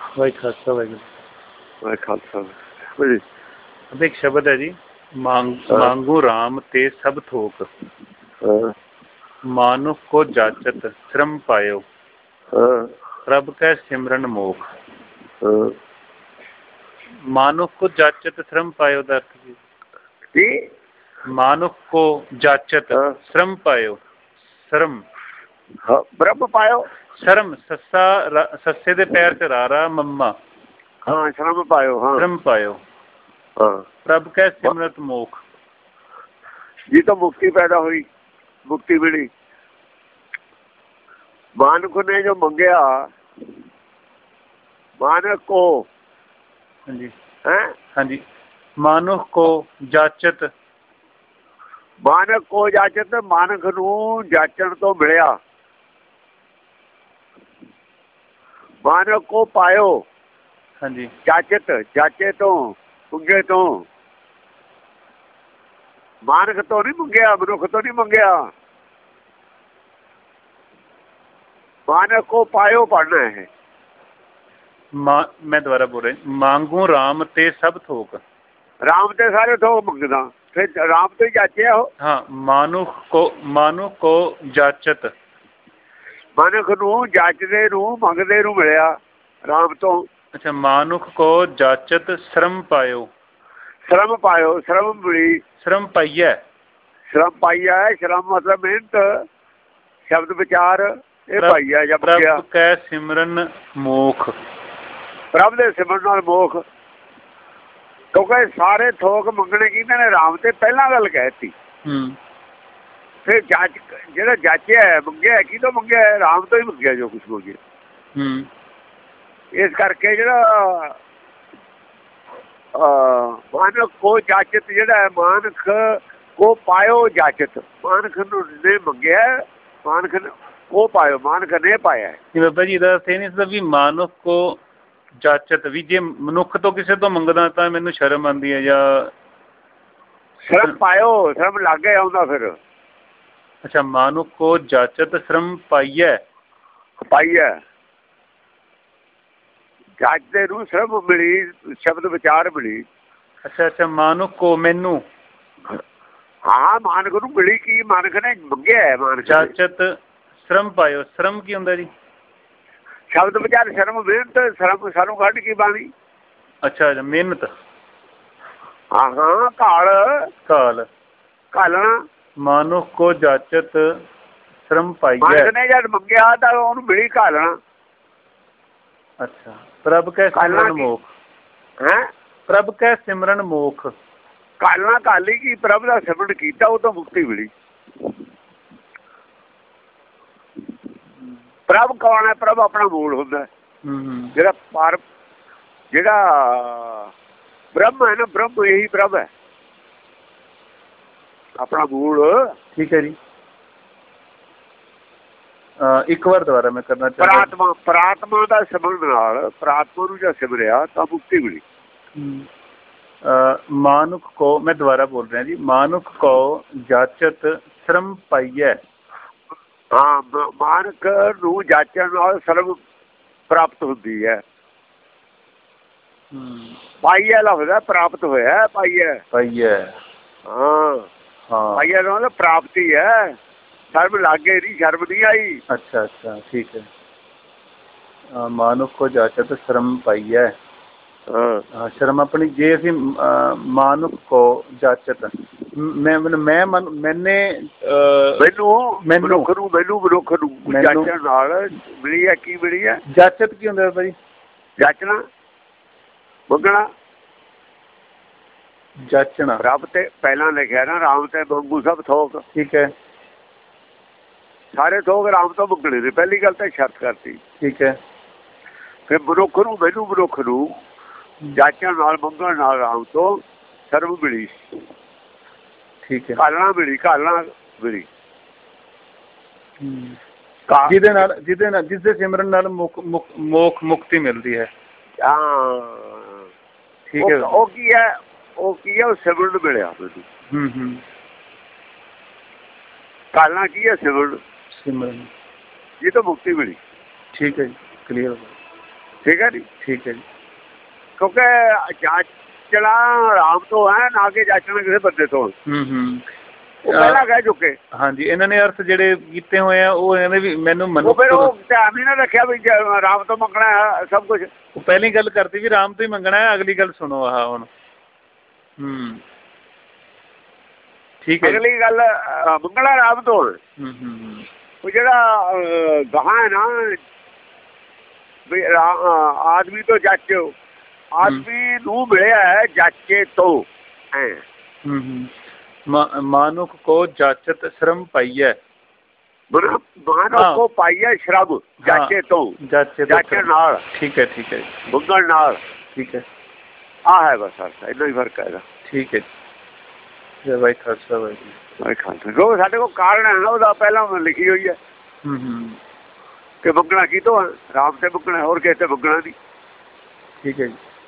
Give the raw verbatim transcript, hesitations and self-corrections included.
ਵਾਹਿ ਖਾਲਸਾ ਵਾਹਿਗੁਰੂ। ਵਾਹਿ ਖਾਲਸਾ। अब एक शब्द है जी, मांग मांगू राम ते सब थोक, मानुख को जाचत श्रम पायो, प्रभ कै सिमरन मोख। मानुख को जाचत श्रम पायो का अर्थ जी, मानुख को जाचत श्रम पायो, श्रम ब्रह्म पायो, शर्म सस्सा सस्से दे पैर से रारा मम्मा, हाँ श्रम पायो, हाँ श्रम पायो, हाँ प्रभ कै सिमरत मोख। जी तो मुक्ति पैदा हुई, मुक्ति मिली। मानक ने जो मंगया, मानक को हाँ जी हैं हाँ जी मानुख को जाचत, मानक को जाचत, मानक नू जाचन तो मिलिया। मानक को पायो, हाँ जी जाचत जाचे तो मंगे तो, मानक तो नहीं मंगया, मनुख तो नहीं मंगया, मानक को पायो पढ़ना है। मा, मैं दोबारा बोल रहा मांगू राम ते सब थोक, राम ते सारे थोक मंगदा, फिर राम तो ही जाचे हो। हाँ मानुख को मानुख को जाचत, मानक नू जाचदे नू मंगदे नू मिलिया राम तो। अच्छा मानुख को जाचत श्रम पायो, श्रम पायो, श्रम मिली, श्रम पाइया, श्रम पाइया है। श्रम मतलब मेहनत, शब्द विचार ये पाइया जब गया। प्रभ कै सिमरन मोख, प्रभ दे सिमरन नाल मोख। क्योंकि सारे थोक मंगने की ने राम ते पहला गल कहती, फिर जाच जेड़ा जाचिया है मंगया की तो मंगया है, राम तो ही मंगया जो कुछ मंगया। इस करके ਜਿਹੜਾ ਮਾਨਕ ਕੋ ਜਾਚਤ, ਜਿਹੜਾ ਮਾਨਕ ਕੋ ਪਾਇਓ ਜਾਚਤ, ਮਾਨਕ ਨੂੰ ਨੇ ਮੰਗਿਆ, ਮਾਨਕ ਕੋ ਪਾਇਓ, ਮਾਨਕ ਨੇ ਪਾਇਆ। ਜੀ ਬਾਬਾ ਜੀ ਦਾ ਸੇ ਨਹੀਂ ਵੀ ਮਾਨੁਖ ਕੋ ਜਾਚਤ, ਵੀ ਜੇ ਮਨੁੱਖ ਤੋਂ ਕਿਸੇ ਤੋਂ ਮੰਗਦਾ ਤਾਂ ਮੈਨੂੰ ਸ਼ਰਮ ਆਉਂਦੀ ਹੈ ਜਾਂ ਸ਼ਰਮ ਪਾਇਓ, ਸ਼ਰਮ ਲਾਗੇ ਆਉਂਦਾ ਫਿਰ। ਅੱਛਾ ਮਾਨੁਖ ਕੋ ਜਾਚਤ ਸ਼ਰਮ ਪਾਈਐ, ਪਾਈਐ ਜਾਚਦੇ ਨੂੰ ਸ਼ਰਮ ਮਿਲੀ, ਸ਼ਬਦ ਵਿਚਾਰ ਮਿਲੀ। ਅੱਛਾ ਅੱਛਾ ਮਾਨੁਖ ਕੋ ਮੈਨੂੰ, ਹਾਂ ਮਾਨਕ ਨੂੰ ਮਿਲੀ ਕੀ, ਮਾਨਕ ਨੇ ਮੰਗਿਆ ਹੈ। ਮਾਨਕ ਜਾਚਤ ਸ਼ਰਮ ਪਾਇਓ, ਸ਼ਰਮ ਕੀ ਹੁੰਦਾ ਜੀ? ਸ਼ਬਦ ਵਿਚਾਰ ਸ਼ਰਮ ਮਿਹਨਤ, ਸ਼ਰਮ ਸਾਨੂੰ ਕੱਢ ਕੀ ਬਾਣੀ। ਅੱਛਾ ਅੱਛਾ ਮਿਹਨਤ, ਹਾਂ ਹਾਂ ਘਾਲ ਘਾਲ ਘਾਲਣਾ। ਮਾਨੁਖ ਕੋ ਜਾਚਤ ਸ਼ਰਮ ਪਾਈਐ, ਮਾਨਕ ਨੇ ਜਦ ਮੰਗਿਆ ਤਾਂ ਉਹਨੂੰ ਮਿਲੀ ਘਾਲਣਾ। ਅੱਛਾ ਪ੍ਰਭ ਕੈ ਸਿਮਰਨ ਮੋਖ, ਹੈ ਪ੍ਰਭ ਕੈ ਸਿਮਰਨ ਮੋਖ। ਘਾਲਣਾ ਘਾਲੀ ਕੀ, ਪ੍ਰਭ ਦਾ ਸਿਮਰਨ ਕੀਤਾ ਉਹ ਤੋਂ ਮੁਕਤੀ ਮਿਲੀ। ਪ੍ਰਭ ਕੌਣ ਹੈ? ਪ੍ਰਭ ਆਪਣਾ ਮੂਲ ਹੁੰਦਾ, ਜਿਹੜਾ ਪਰ ਜਿਹੜਾ ਬ੍ਰਹਮ ਹੈ ਨਾ, ਬ੍ਰਹਮ ਇਹੀ ਪ੍ਰਭ ਹੈ, ਆਪਣਾ ਮੂਲ। ਠੀਕ ਹੈ ਜੀ। ਇੱਕ ਵਾਰ ਦੁਬਾਰਾ ਮੈਂ ਕਰਨਾ ਚਾਹੁੰਦਾ, ਪ੍ਰਾਤਮਾ ਪ੍ਰਾਤਮਾ ਦਾ ਸਿਮਰਨ ਨਾਲ, ਪ੍ਰਾਤਮਾ ਨੂੰ ਜਦ ਸਿਮਰਿਆ ਤਾਂ ਮੁਕਤੀ ਮਿਲੀ। ਮਾਨੁਖ ਕੋ, ਮੈਂ ਦੁਬਾਰਾ ਬੋਲ ਰਿਹਾ ਜੀ, ਮਾਨੁਖ ਕੋ ਜਾਚਤ ਸ਼ਰਮ ਪਾਈਐ। ਹਾਂ ਮਾਨਕ ਨੂੰ ਜਾਚਣ ਨਾਲ ਸ਼ਰਮ ਪ੍ਰਾਪਤ ਹੁੰਦੀ ਹੈ। ਪਾਈਐ ਲਫ਼ਜ਼ ਹੈ, ਪ੍ਰਾਪਤ ਹੋਇਆ ਪਾਈਐ, ਪਾਈਐ ਹਾਂ ਹਾਂ ਪਾਈਐ ਦਾ ਮਤਲਬ ਪ੍ਰਾਪਤੀ ਹੈ। ਸ਼ਰਮ ਲਾਗੇ ਨਹੀਂ, ਸ਼ਰਮ ਨਹੀਂ ਆਈ। ਅੱਛਾ ਅੱਛਾ ਠੀਕ ਹੈ। ਮਾਨੁਖ ਕੋ ਜਾਚਤ ਸ਼ਰਮ ਪਾਈਐ, ਹਾਂ ਸ਼ਰਮ ਆਪਣੀ। ਜੇ ਅਸੀਂ ਮਾਨੁਖ ਕੋ ਜਾਚਤ, ਮੈਂ ਮੈਂ ਮੈਨੇ ਮੈਨੂੰ ਮਨੁੱਖ ਨੂੰ ਮੈਨੂੰ ਮਨੁੱਖ ਨੂੰ ਜਾਚਣ ਨਾਲ ਮਿਲੀ ਹੈ। ਕੀ ਮਿਲੀ ਹੈ? ਜਾਚਤ ਕੀ ਹੁੰਦਾ ਭਾਈ? ਜਾਚਣਾ, ਮੰਗਣਾ, ਜਾਚਣਾ। ਰੱਬ ਤੇ ਪਹਿਲਾਂ ਲਿਖਿਆ ਨਾ, ਰਾਮ ਤੇ ਮੰਗੂ ਸਭ ਥੋਕ। ਠੀਕ ਹੈ, ਸਾਰੇ ਥੋਕ ਰਾਮ ਤੋਂ ਮੰਗਣੇ ਨੇ, ਪਹਿਲੀ ਗੱਲ ਤਾਂ ਸ਼ਰਤ ਕਰਤੀ। ਠੀਕ ਹੈ। ਫਿਰ ਮਨੁੱਖ ਨੂੰ ਮੈਨੂੰ ਮਨੁੱਖ ਨੂੰ ਜਾਚਣ ਨਾਲ, ਮੰਗਣ ਨਾਲ ਰਾਮ ਤੋਂ ਸਰਬ ਮਿਲੀ। ਠੀਕ ਹੈ। ਘਾਲਣਾ ਮਿਲੀ, ਘਾਲਣਾ ਮਿਲੀ, ਜਿਹਦੇ ਨਾਲ ਜਿਹਦੇ ਨਾਲ ਜਿਸਦੇ ਸਿਮਰਨ ਨਾਲ ਮੁਕ ਮੋਖ ਮੁਕਤੀ ਮਿਲਦੀ ਹੈ। ਹਾਂ ਠੀਕ ਹੈ। ਉਹ ਕੀ ਹੈ? ਉਹ ਕੀ ਹੈ? ਉਹ ਸਿਮਰਨ ਮਿਲਿਆ ਮੈਨੂੰ। ਹੂੰ ਹੂੰ ਘਾਲਣਾ ਕੀ ਹੈ? ਸਿਮਰਨ, ਸਿਮਰਨ ਇਹ ਤਾਂ ਮੁਕਤੀ ਮਿਲੀ। ਠੀਕ ਹੈ ਜੀ, ਕਲੀਅਰ ਹੋ ਗਿਆ। ਠੀਕ ਹੈ ਜੀ। ਠੀਕ ਹੈ ਜੀ। ਕਿਉਂਕਿ ਜਾਚਣਾ ਰਾਮ ਤੋਂ ਹੈ, ਨਾ ਕਿ ਜਾਚਣਾ ਕਿਸੇ ਬੰਦੇ ਤੋਂ। ਹੂੰ ਹੂੰ ਉਹ ਪਹਿਲਾਂ ਕਹਿ ਚੁੱਕੇ। ਹਾਂਜੀ, ਇਹਨਾਂ ਨੇ ਅਰਥ ਜਿਹੜੇ ਕੀਤੇ ਹੋਏ ਆ ਉਹ ਕਹਿੰਦੇ ਵੀ ਮੈਨੂੰ ਉਹ ਮਨੁੱਖ ਫਿਰ ਉਹ ਧਿਆਨ ਨਹੀਂ ਨਾ ਰੱਖਿਆ ਵੀ ਰਾਮ ਤੋਂ ਮੰਗਣਾ ਹੈ ਸਭ ਕੁਝ। ਉਹ ਪਹਿਲੀ ਗੱਲ ਕਰਤੀ ਵੀ ਰਾਮ ਤੋਂ ਹੀ ਮੰਗਣਾ ਹੈ, ਅਗਲੀ ਗੱਲ ਸੁਣੋ ਆਹ ਹੁਣ। ਹੂੰ ਠੀਕ ਹੈ। ਅਗਲੀ ਗੱਲ ਮੰਗਣਾ ਰਾਮ ਤੋਂ। ਹੂੰ ਹੂੰ ਉਹ ਜਿਹੜਾ ਗਾਹਾਂ ਹੈ ਨਾ ਵੀ ਆਦਮੀ ਤੋਂ ਜਾਚੋ, ਆਦਮੀ ਨੂੰ ਮਿਲਿਆ ਹੈ ਜਾਚੇ ਤੋਂ। ਐ ਹੂੰ ਹੂੰ ਮਾਨੁਖ ਕੋ ਜਾਚਤ ਸ਼ਰਮ ਪਾਈਐ। ਮਾਨੁਖ ਕੋ ਪਾਈਐ ਸ਼ਰਮ ਜਾਚੇ ਤੋਂ, ਜਾਚੇ ਜਾਚੇ ਨਾਲ। ਠੀਕ ਹੈ ਠੀਕ ਹੈ। ਮੰਗਣ ਨਾਲ। ਠੀਕ ਹੈ। ਆਹ ਹੈ ਬਸ ਅਰਥ, ਇੰਨਾ ਹੀ ਫਰਕ ਹੈਗਾ। ਠੀਕ ਹੈ ਜੀ। ਬਾਈ ਖਾਲਸਾ ਬਾਈ ਬਾਈ ਖਾਲਸਾ। ਜੋ ਸਾਡੇ ਕੋਲ ਕਾਰਨ ਹੈ ਨਾ ਉਹਦਾ ਪਹਿਲਾਂ ਲਿਖੀ ਹੋਈ ਹੈ ਹੂੰ ਹੂੰ ਕਿ ਮੰਗਣਾ ਕਿਤੋਂ ਹੈ, ਰਾਮ ਤੇ ਮੰਗਣਾ, ਹੋਰ ਕਿਸੇ ਤੇ ਮੰਗਣਾ ਨਹੀਂ। ਠੀਕ ਹੈ ਜੀ।